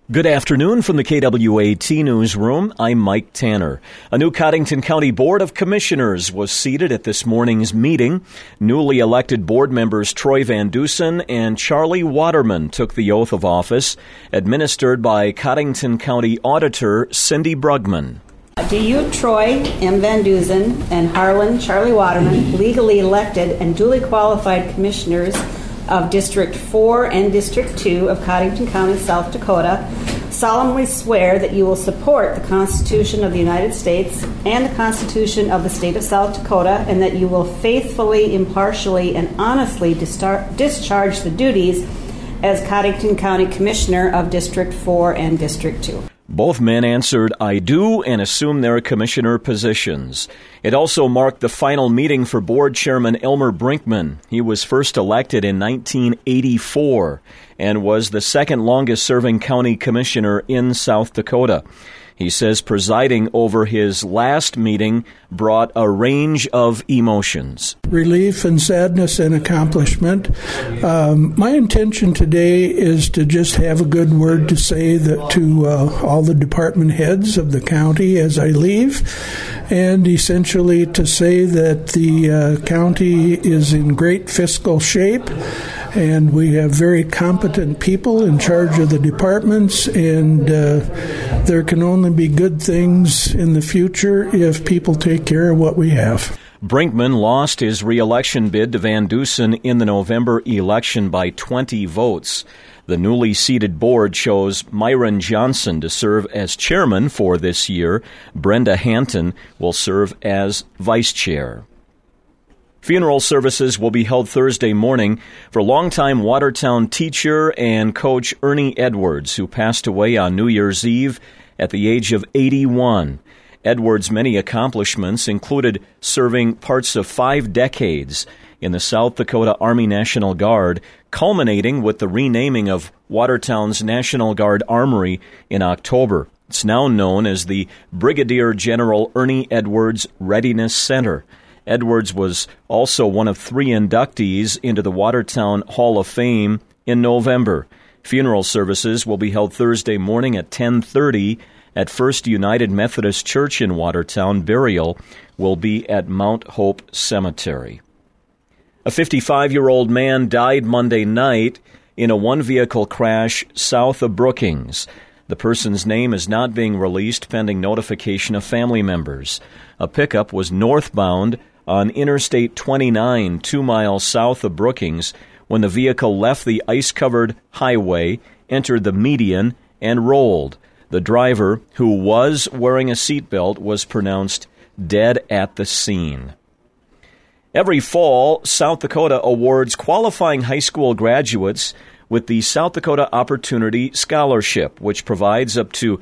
Good afternoon from the KWAT Newsroom. I'm Mike Tanner. A new Cottington County Board of Commissioners was seated at this morning's meeting. Newly elected board members Troy Van Dusen and Charlie Waterman took the oath of office, administered by Cottington County Auditor Cindy Brugman. Do you, Troy M. Van Dusen, and Harlan Charlie Waterman, legally elected and duly qualified commissioners of District 4 and District 2 of Cottington County, South Dakota, solemnly swear that you will support the Constitution of the United States and the Constitution of the State of South Dakota, and that you will faithfully, impartially, and honestly discharge the duties as Cottington County Commissioner of District 4 and District 2. Both men answered, "I do," and assumed their commissioner positions. It also marked the final meeting for Board Chairman Elmer Brinkman. He was first elected in 1984 and was the second longest-serving county commissioner in South Dakota. He says presiding over his last meeting brought a range of emotions. Relief and sadness and accomplishment. My intention today is to just have a good word to say that to all the department heads of the county as I leave, and essentially to say that the county is in great fiscal shape, and we have very competent people in charge of the departments, and there can only be good things in the future if people take care of what we have. Brinkman lost his re-election bid to Van Dusen in the November election by 20 votes. The newly seated board chose Myron Johnson to serve as chairman for this year. Brenda Hanton will serve as vice chair. Funeral services will be held Thursday morning for longtime Watertown teacher and coach Ernie Edwards, who passed away on New Year's Eve at the age of 81. Edwards' many accomplishments included serving parts of 5 decades in the South Dakota Army National Guard, culminating with the renaming of Watertown's National Guard Armory in October. It's now known as the Brigadier General Ernie Edwards Readiness Center. Edwards was also one of 3 inductees into the Watertown Hall of Fame in November. Funeral services will be held Thursday morning at 10:30 at First United Methodist Church in Watertown. Burial will be at Mount Hope Cemetery. A 55-year-old man died Monday night in a one-vehicle crash south of Brookings. The person's name is not being released pending notification of family members. A pickup was northbound on Interstate 29, 2 miles south of Brookings, when the vehicle left the ice-covered highway, entered the median, and rolled. The driver, who was wearing a seatbelt, was pronounced dead at the scene. Every fall, South Dakota awards qualifying high school graduates with the South Dakota Opportunity Scholarship, which provides up to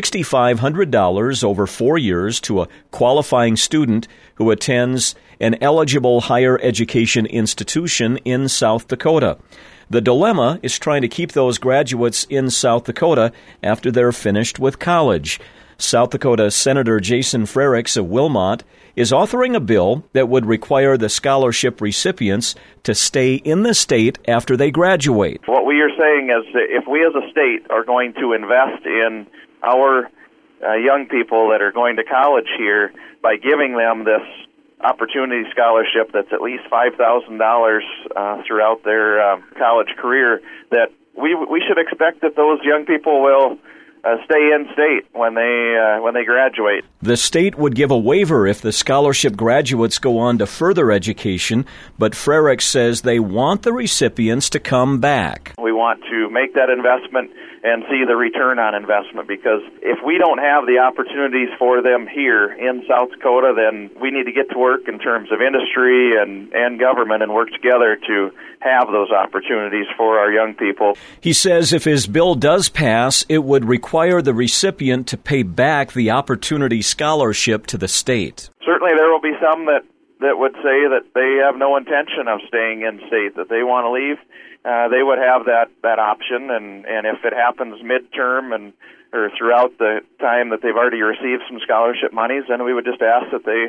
$6,500 over 4 years to a qualifying student who attends an eligible higher education institution in South Dakota. The dilemma is trying to keep those graduates in South Dakota after they're finished with college. South Dakota Senator Jason Frerichs of Wilmot is authoring a bill that would require the scholarship recipients to stay in the state after they graduate. What we are saying is that if we as a state are going to invest in our young people that are going to college here by giving them this opportunity scholarship that's at least $5,000 throughout their college career, that we should expect that those young people will stay in state when they graduate. The state would give a waiver if the scholarship graduates go on to further education, but Frerichs says they want the recipients to come back. We want to make that investment and see the return on investment, because if we don't have the opportunities for them here in South Dakota, then we need to get to work in terms of industry and government and work together to have those opportunities for our young people. He says if his bill does pass, it would require the recipient to pay back the opportunity scholarship to the state. Certainly there will be some that would say that they have no intention of staying in state, that they want to leave. They would have that option, and if it happens midterm or throughout the time that they've already received some scholarship monies, then we would just ask that they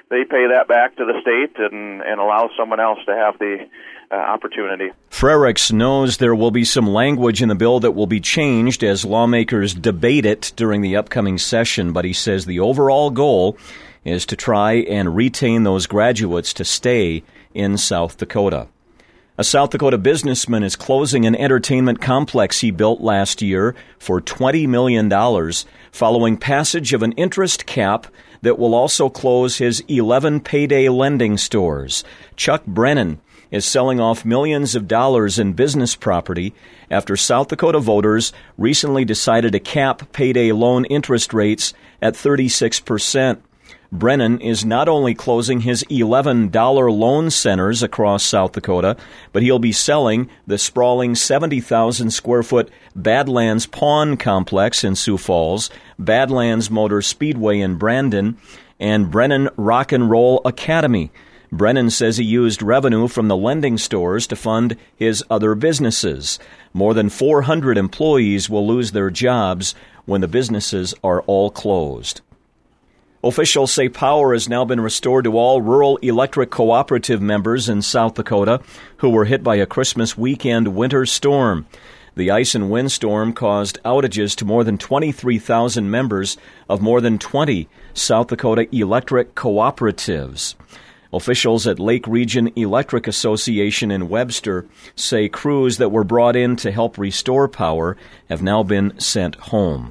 they pay that back to the state and allow someone else to have the opportunity. Frerichs knows there will be some language in the bill that will be changed as lawmakers debate it during the upcoming session, but he says the overall goal is to try and retain those graduates to stay in South Dakota. A South Dakota businessman is closing an entertainment complex he built last year for $20 million following passage of an interest cap that will also close his 11 payday lending stores. Chuck Brennan is selling off millions of dollars in business property after South Dakota voters recently decided to cap payday loan interest rates at 36%. Brennan is not only closing his $11 loan centers across South Dakota, but he'll be selling the sprawling 70,000 square foot Badlands Pawn Complex in Sioux Falls, Badlands Motor Speedway in Brandon, and Brennan Rock and Roll Academy. Brennan says he used revenue from the lending stores to fund his other businesses. More than 400 employees will lose their jobs when the businesses are all closed. Officials say power has now been restored to all rural electric cooperative members in South Dakota who were hit by a Christmas weekend winter storm. The ice and windstorm caused outages to more than 23,000 members of more than 20 South Dakota electric cooperatives. Officials at Lake Region Electric Association in Webster say crews that were brought in to help restore power have now been sent home.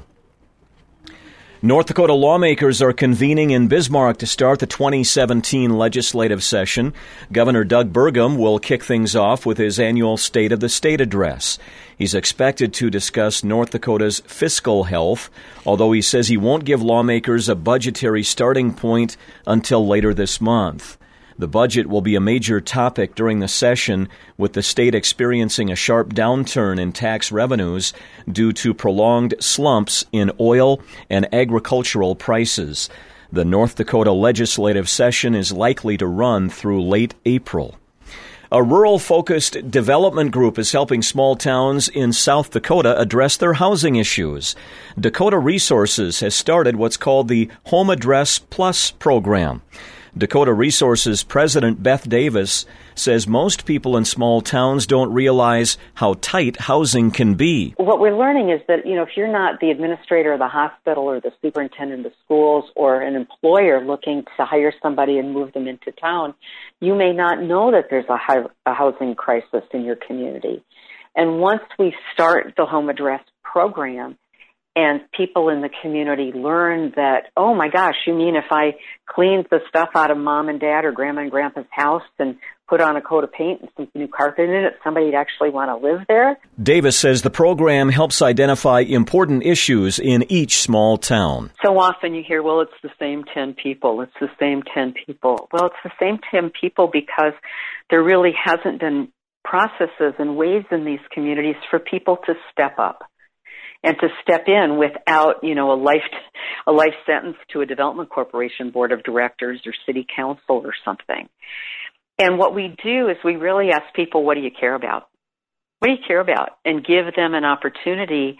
North Dakota lawmakers are convening in Bismarck to start the 2017 legislative session. Governor Doug Burgum will kick things off with his annual State of the State address. He's expected to discuss North Dakota's fiscal health, although he says he won't give lawmakers a budgetary starting point until later this month. The budget will be a major topic during the session, with the state experiencing a sharp downturn in tax revenues due to prolonged slumps in oil and agricultural prices. The North Dakota legislative session is likely to run through late April. A rural-focused development group is helping small towns in South Dakota address their housing issues. Dakota Resources has started what's called the Home Address Plus program. Dakota Resources President Beth Davis says most people in small towns don't realize how tight housing can be. What we're learning is that, if you're not the administrator of the hospital or the superintendent of schools or an employer looking to hire somebody and move them into town, you may not know that there's a housing crisis in your community. And once we start the Home Address program, and people in the community learn that, oh my gosh, you mean if I cleaned the stuff out of mom and dad or grandma and grandpa's house and put on a coat of paint and some new carpet in it, somebody'd actually want to live there? Davis says the program helps identify important issues in each small town. So often you hear, well, it's the same 10 people. It's the same 10 people. Well, it's the same 10 people because there really hasn't been processes and ways in these communities for people to step up. And to step in without, a life sentence to a development corporation board of directors or city council or something. And what we do is we really ask people, what do you care about? What do you care about? And give them an opportunity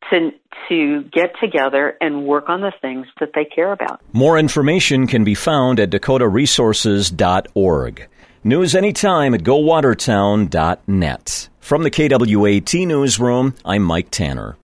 to get together and work on the things that they care about. More information can be found at dakotaresources.org. News anytime at gowatertown.net. From the KWAT Newsroom, I'm Mike Tanner.